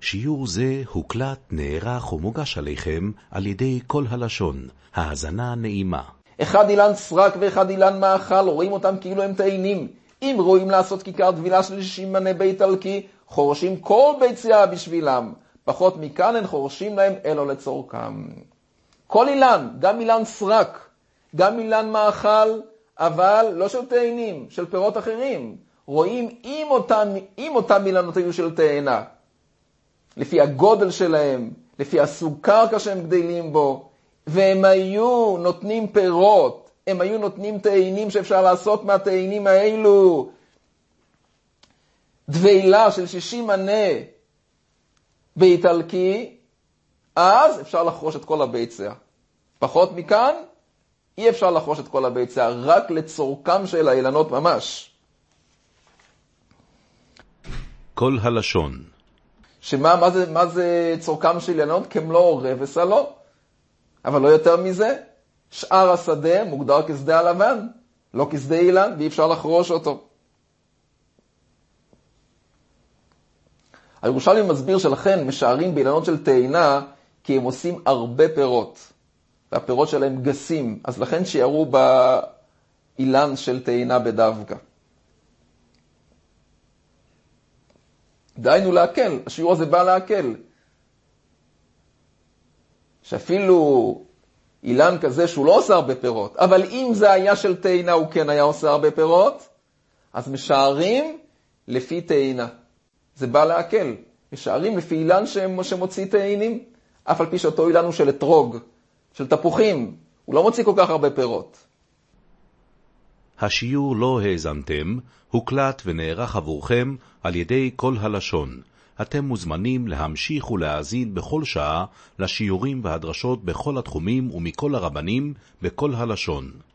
שיעור זה הוקלט, נערך ומוגש עליכם על ידי כל הלשון. האזנה נעימה. אחד אילן סרק ואחד אילן מאכל, רואים אותם כאילו הם טעינים. אם רואים לעשות כיכר טבילה של 60 מנה באיטלקי, חורשים כל ביציאה בשבילם. פחות מכאן הם חורשים להם אלו לצורכם. כל אילן, גם אילן סרק, גם אילן מאכל, אבל לא של טעינים, של פירות אחרים. רואים אם אותם אילנות היו של טעינה. לפי הגודל שלהם, לפי הסוג קרקע שהם גדלים בו, והם היו נותנים פירות, הם היו נותנים טעינים שאפשר לעשות מהטעינים האלו. דבילה של 60 מנה באיטלקי, אז אפשר לחרוש את כל הביצה. פחות מכאן, אי אפשר לחרוש את כל הביצה, רק לצורכם של האילנות ממש. כל הלשון. מה זה צורכם של אילנות? כמלוא רבס עלו. אבל לא יותר מזה, שאר השדה מוגדר כשדה הלבן, לא כשדה אילן, ואי אפשר לחרוש אותו. הירושלמי מסביר שלכן משערים באילנות של טעינה, כי הם עושים הרבה פירות, והפירות שלהם גסים, אז לכן שיערו באילן של טעינה בדווקא. דיינו להקל, השיעור הזה בא להקל. שאפילו אילן כזה שהוא לא עושה הרבה פירות, אבל אם זה היה של טעינה הוא כן היה עושה הרבה פירות, אז משערים לפי טעינה. זה בא להקל. משערים לפי אילן שמוציא טעינים, אף על פי שאותו אילן הוא של אתרוג, של תפוחים, הוא לא מוציא כל כך הרבה פירות. השיעור לא האזנתם, הוקלט ונערך עבורכם על ידי כל הלשון. אתם מוזמנים להמשיך ולהאזין בכל שעה לשיעורים והדרשות בכל התחומים ומכל הרבנים בכל הלשון.